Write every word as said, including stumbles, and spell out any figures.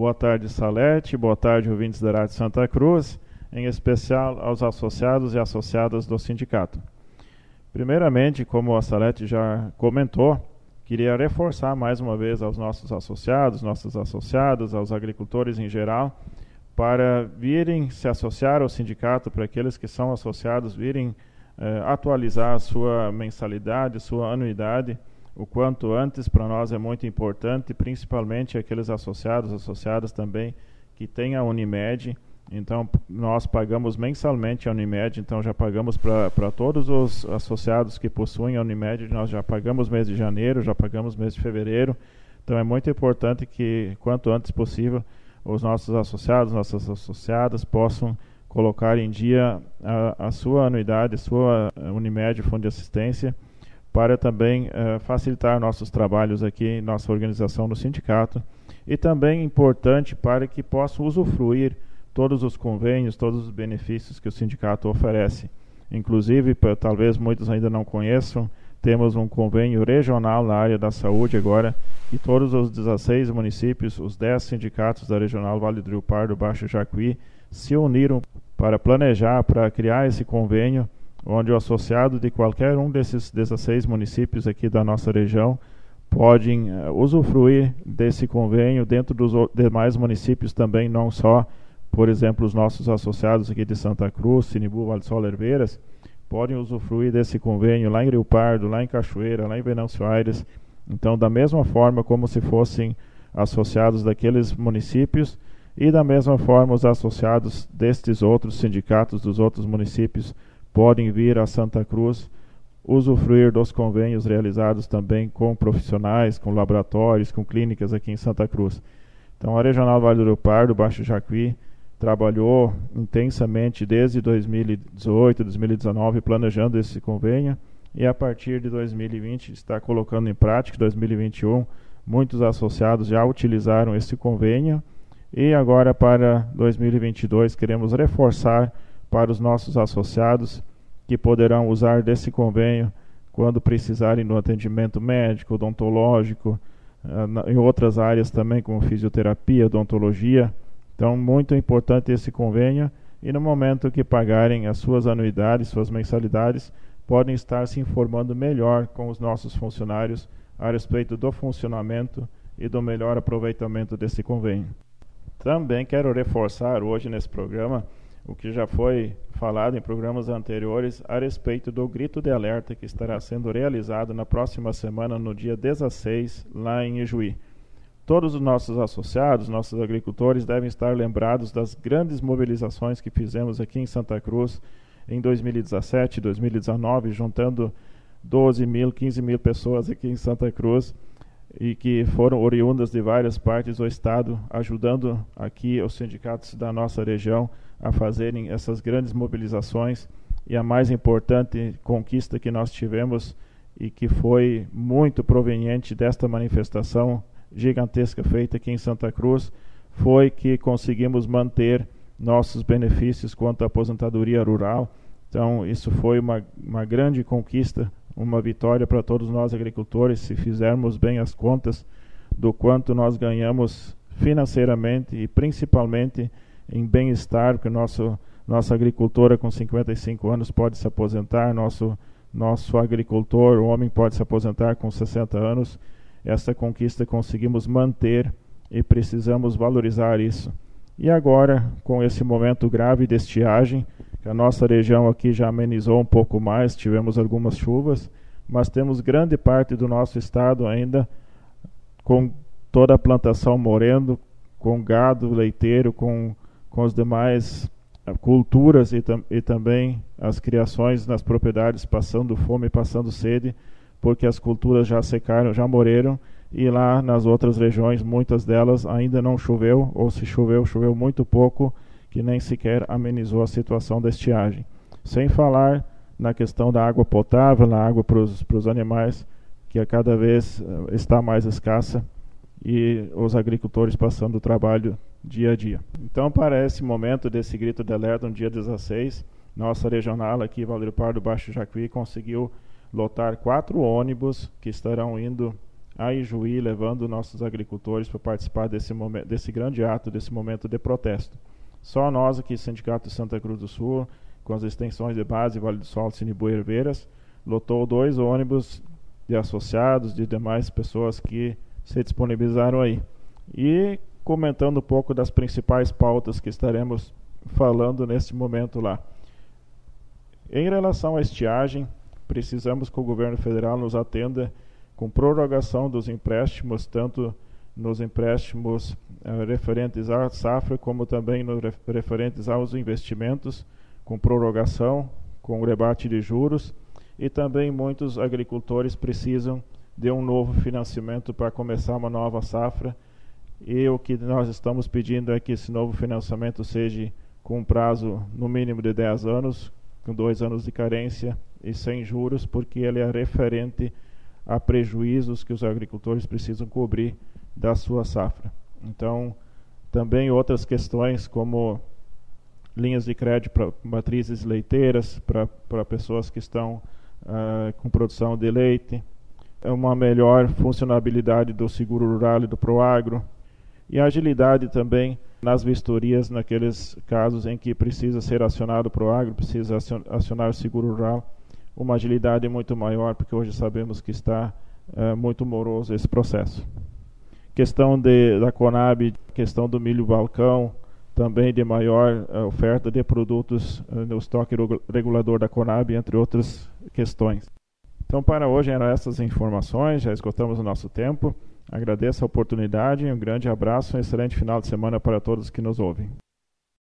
Boa tarde, Salete. Boa tarde, ouvintes da Rádio Santa Cruz, em especial aos associados e associadas do sindicato. Primeiramente, como a Salete já comentou, queria reforçar mais uma vez aos nossos associados, nossas associadas, aos agricultores em geral, para virem se associar ao sindicato, para aqueles que são associados virem eh, atualizar a sua mensalidade, sua anuidade, o quanto antes. Para nós é muito importante, principalmente aqueles associados, associadas também que têm a Unimed. Então nós pagamos mensalmente a Unimed, então já pagamos para todos os associados que possuem a Unimed, nós já pagamos mês de janeiro, já pagamos mês de fevereiro. Então é muito importante que quanto antes possível os nossos associados, nossas associadas possam colocar em dia a, a sua anuidade, a sua Unimed Fundo de Assistência, para também uh, facilitar nossos trabalhos aqui, nossa organização no sindicato, e também importante para que possam usufruir todos os convênios, todos os benefícios que o sindicato oferece. Inclusive, pra, talvez muitos ainda não conheçam, temos um convênio regional na área da saúde agora, e todos os dezesseis municípios, os dez sindicatos da Regional Vale do Rio Pardo, Baixo Jacuí, se uniram para planejar, para criar esse convênio, onde o associado de qualquer um desses dezesseis municípios aqui da nossa região podem uh, usufruir desse convênio dentro dos demais municípios também, não só, por exemplo, os nossos associados aqui de Santa Cruz, Sinibu, Vale do Sol, Herveiras, podem usufruir desse convênio lá em Rio Pardo, lá em Cachoeira, lá em Venâncio Aires. Então, da mesma forma como se fossem associados daqueles municípios, e da mesma forma os associados destes outros sindicatos dos outros municípios podem vir a Santa Cruz usufruir dos convênios realizados também com profissionais, com laboratórios, com clínicas aqui em Santa Cruz. Então, a Regional Vale do Rio Pardo, Baixo Jacuí, trabalhou intensamente desde dois mil e dezoito, dois mil e dezenove, planejando esse convênio, e a partir de dois mil e vinte está colocando em prática. dois mil e vinte e um, muitos associados já utilizaram esse convênio, e agora para dois mil e vinte e dois queremos reforçar para os nossos associados que poderão usar desse convênio quando precisarem do atendimento médico, odontológico, uh, em outras áreas também, como fisioterapia, odontologia. Então, muito importante esse convênio, e no momento que pagarem as suas anuidades, suas mensalidades, podem estar se informando melhor com os nossos funcionários a respeito do funcionamento e do melhor aproveitamento desse convênio. Também quero reforçar hoje nesse programa o que já foi falado em programas anteriores a respeito do grito de alerta que estará sendo realizado na próxima semana, no dia dezesseis, lá em Ijuí. Todos os nossos associados, nossos agricultores, devem estar lembrados das grandes mobilizações que fizemos aqui em Santa Cruz em dois mil e dezessete, dois mil e dezenove, juntando doze mil, quinze mil pessoas aqui em Santa Cruz, e que foram oriundas de várias partes do estado, ajudando aqui os sindicatos da nossa região a fazerem essas grandes mobilizações. E a mais importante conquista que nós tivemos, e que foi muito proveniente desta manifestação gigantesca feita aqui em Santa Cruz, foi que conseguimos manter nossos benefícios quanto à aposentadoria rural. Então isso foi uma, uma grande conquista, uma vitória para todos nós agricultores, se fizermos bem as contas do quanto nós ganhamos financeiramente e principalmente em bem-estar, porque nosso, nossa agricultora com cinquenta e cinco anos pode se aposentar, nosso, nosso agricultor, o homem, pode se aposentar com sessenta anos. Essa conquista conseguimos manter e precisamos valorizar isso. E agora, com esse momento grave de estiagem, que a nossa região aqui já amenizou um pouco mais, tivemos algumas chuvas, mas temos grande parte do nosso estado ainda com toda a plantação morrendo, com gado leiteiro, com, com as demais culturas e, tam, e também as criações nas propriedades passando fome, passando sede, porque as culturas já secaram, já morreram, e lá nas outras regiões, muitas delas ainda não choveu, ou se choveu, choveu muito pouco, que nem sequer amenizou a situação da estiagem. Sem falar na questão da água potável, na água para os animais, que a cada vez uh, está mais escassa, e os agricultores passando o trabalho dia a dia. Então, para esse momento desse grito de alerta, no dia dezesseis, nossa regional aqui, Vale do Rio Pardo, Baixo Jacuí, conseguiu lotar quatro ônibus que estarão indo a Ijuí, levando nossos agricultores para participar desse, momento, desse grande ato, desse momento de protesto. Só nós aqui, Sindicato de Santa Cruz do Sul, com as extensões de base, Vale do Sol, Sinibu e Herveiras, lotou dois ônibus de associados, de demais pessoas que se disponibilizaram aí. E comentando um pouco das principais pautas que estaremos falando neste momento lá. Em relação à estiagem, precisamos que o governo federal nos atenda com prorrogação dos empréstimos, tanto nos empréstimos uh, referentes à safra, como também nos referentes aos investimentos, com prorrogação, com rebate de juros, e também muitos agricultores precisam de um novo financiamento para começar uma nova safra, e o que nós estamos pedindo é que esse novo financiamento seja com um prazo no mínimo de dez anos, com dois anos de carência e sem juros, porque ele é referente a prejuízos que os agricultores precisam cobrir da sua safra. Então, também outras questões como linhas de crédito para matrizes leiteiras, para pessoas que estão uh, com produção de leite, uma melhor funcionabilidade do seguro rural e do Proagro, e agilidade também nas vistorias, naqueles casos em que precisa ser acionado o Proagro, precisa acionar o seguro rural, uma agilidade muito maior, porque hoje sabemos que está uh, muito moroso esse processo. Questão de, da Conab, questão do milho balcão, também de maior uh, oferta de produtos uh, no estoque regulador da Conab, entre outras questões. Então, para hoje eram essas informações, já esgotamos o nosso tempo. Agradeço a oportunidade, um grande abraço e um excelente final de semana para todos que nos ouvem.